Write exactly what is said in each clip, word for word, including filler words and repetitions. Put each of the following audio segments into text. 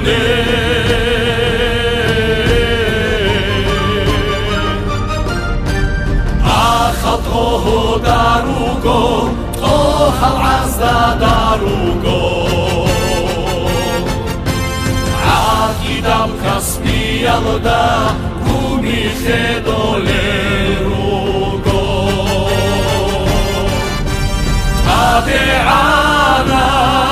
Toho darugo, tohal azda darugo. Akidam kasmi alda, gumi chedolerugo. Adeana.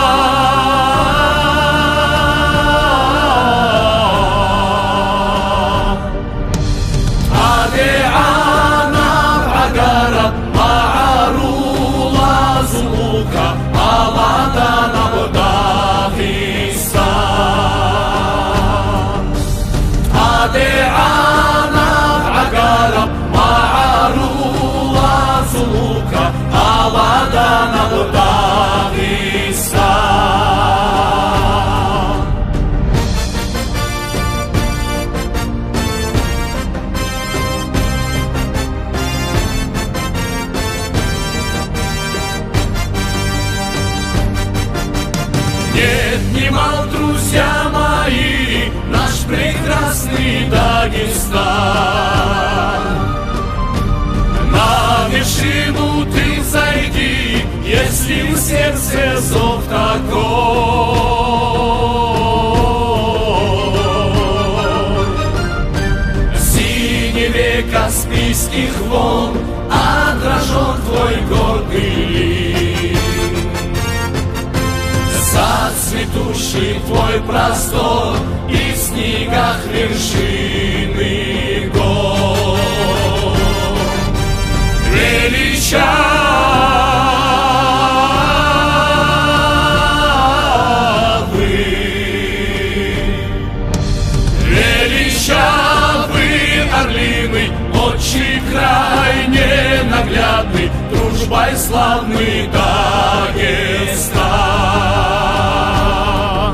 Нет, немал, друзья мои, наш прекрасный Дагестан. На вершину ты зайди, если в сердце зов такой. В синеве каспийских волн отражен твой гордый лик. Зацветущий твой простор и в снегах вершины гор. Величавый, величавый орлиный, отчий край ненаглядный, дружбой славный Дагестан.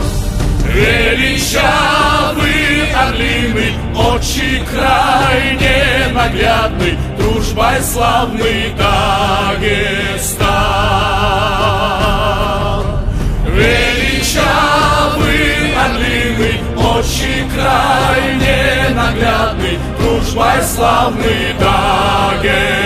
Величавый орлиный, отчий край ненаглядный, дружбой славный Дагестан. Величавый орлиный, отчий край ненаглядный, дружбой славный Дагестан.